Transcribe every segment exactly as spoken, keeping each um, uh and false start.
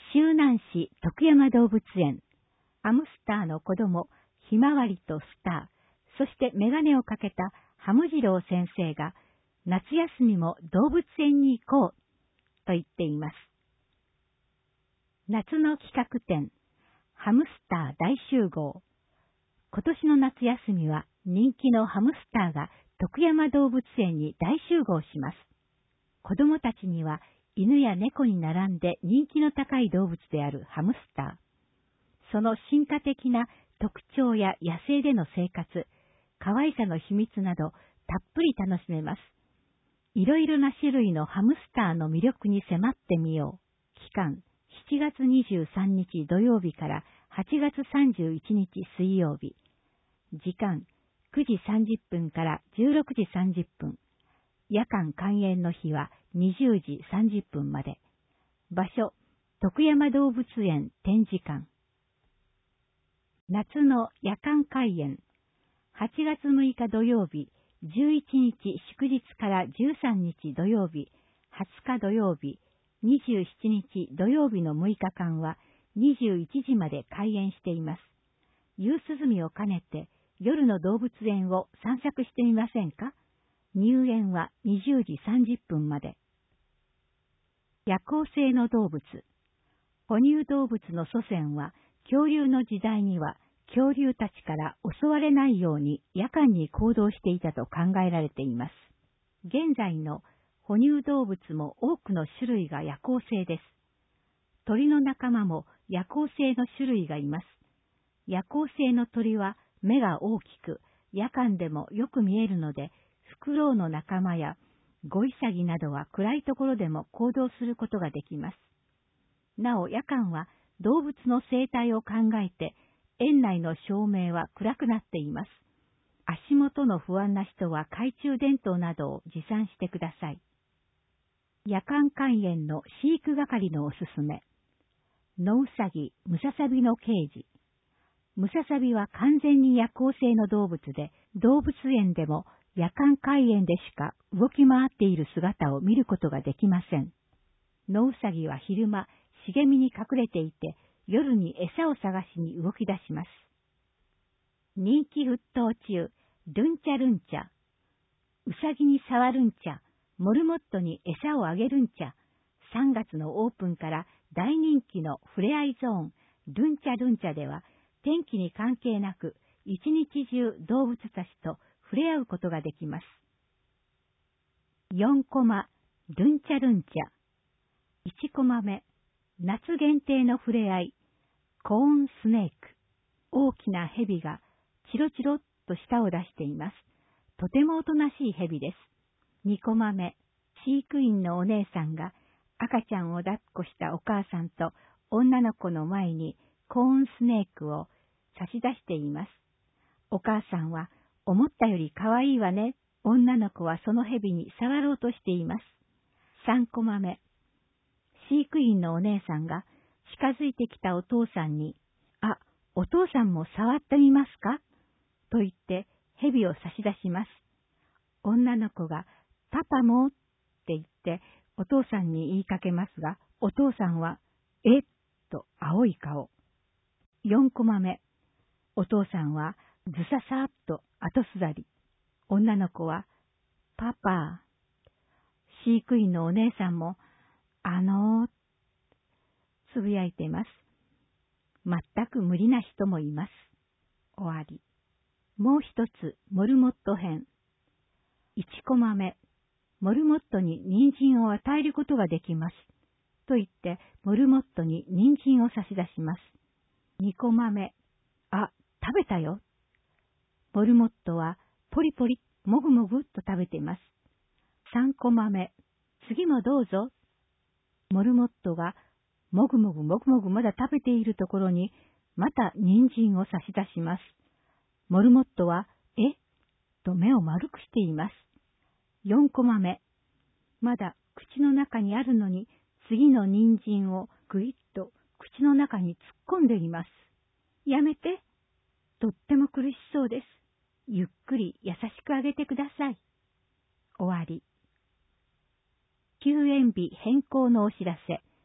周南市徳山動物園、ハムスターの子供、ひまわりとスター、そしてメガネをかけたハム次郎先生が、夏休みも動物園に行こうと言っています。夏の企画展、ハムスター大集合。今年の夏休みは人気のハムスターが徳山動物園に大集合します。子供たちには犬や猫に並んで人気の高い動物であるハムスター。その進化的な特徴や野生での生活、可愛さの秘密などたっぷり楽しめます。いろいろな種類のハムスターの魅力に迫ってみよう。期間、しちがつにじゅうさんにち土曜日からはちがつさんじゅういちにち水曜日。時間、くじさんじゅっぷんからじゅうろくじさんじゅっぷん。夜間開園の日はにじゅうじさんじゅっぷんまで。場所、徳山動物園展示館。夏の夜間開園。はちがつむいか土曜日、じゅういちにち祝日からじゅうさんにち土曜日、はつか土曜日、にじゅうしちにち土曜日のむいかかんはにじゅういちじまで開園しています。夕涼みを兼ねて夜の動物園を散策してみませんか？入園はにじゅうじさんじゅっぷんまで。夜行性の動物。哺乳動物の祖先は恐竜の時代には恐竜たちから襲われないように夜間に行動していたと考えられています。現在の哺乳動物も多くの種類が夜行性です。鳥の仲間も夜行性の種類がいます。夜行性の鳥は目が大きく、夜間でもよく見えるので、フクロウの仲間やゴイサギなどは暗いところでも行動することができます。なお夜間は動物の生態を考えて、園内の照明は暗くなっています。足元の不安な人は懐中電灯などを持参してください。夜間開園の飼育係のおすすめ。ノウサギ、ムササビのケージ。ムササビは完全に夜行性の動物で、動物園でも夜間開園でしか動き回っている姿を見ることができません。ノウサギは昼間、茂みに隠れていて、夜に餌を探しに動き出します。人気沸騰中、ルンチャルンチャ。ウサギに触るんちゃ、モルモットに餌をあげるんちゃ。さんがつのオープンから大人気のふれあいゾーン、ルンチャルンチャでは、天気に関係なく、一日中動物たちと触れ合うことができます。よんコマ、ルンチャルンチャ。いちコマ目、夏限定の触れ合い、コーンスネーク。大きな蛇がチロチロっと舌を出しています。とてもおとなしい蛇です。にコマ目、飼育員のお姉さんが赤ちゃんを抱っこしたお母さんと女の子の前にコーンスネークを差し出しています。お母さんは、思ったよりかわいいわね。女の子はその蛇に触ろうとしています。さんコマ目、飼育員のお姉さんが近づいてきたお父さんに、あ、お父さんも触ってみますかと言って蛇を差し出します。女の子が、パパもって言ってお父さんに言いかけますが、お父さんは、えっと青い顔。よんコマ目、お父さんはずささっと後すざり。女の子は、パパ。飼育員のお姉さんも、あのー、つぶやいています。全く無理な人もいます。終わり。もう一つ、モルモット編。いちコマ目、モルモットに人参を与えることができます。と言って、モルモットに人参を差し出します。にコマ目、あ、食べたよ。モルモットはポリポリ、もぐもぐっと食べています。さんコマ目、次もどうぞ。モルモットがもぐもぐもぐもぐまだ食べているところに、また人参を差し出します。モルモットは、えと目を丸くしています。よんコマ目、まだ口の中にあるのに、次の人参をぐいっと口の中に突っ込んでいます。やめて。とっても苦しそうです。ゆっくり優しくあげてください。終わり。休園日変更のお知らせ。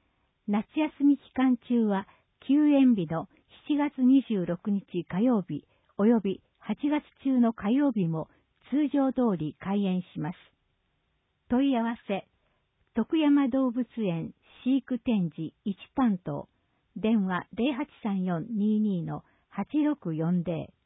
夏休み期間中は休園日のしちがつにじゅうろくにち火曜日及びはちがつ中の火曜日も通常通り開園します。問い合わせ、徳山動物園飼育展示いち担当、電話 ゼロはちさんよんにーにーのはちろくよんゼロ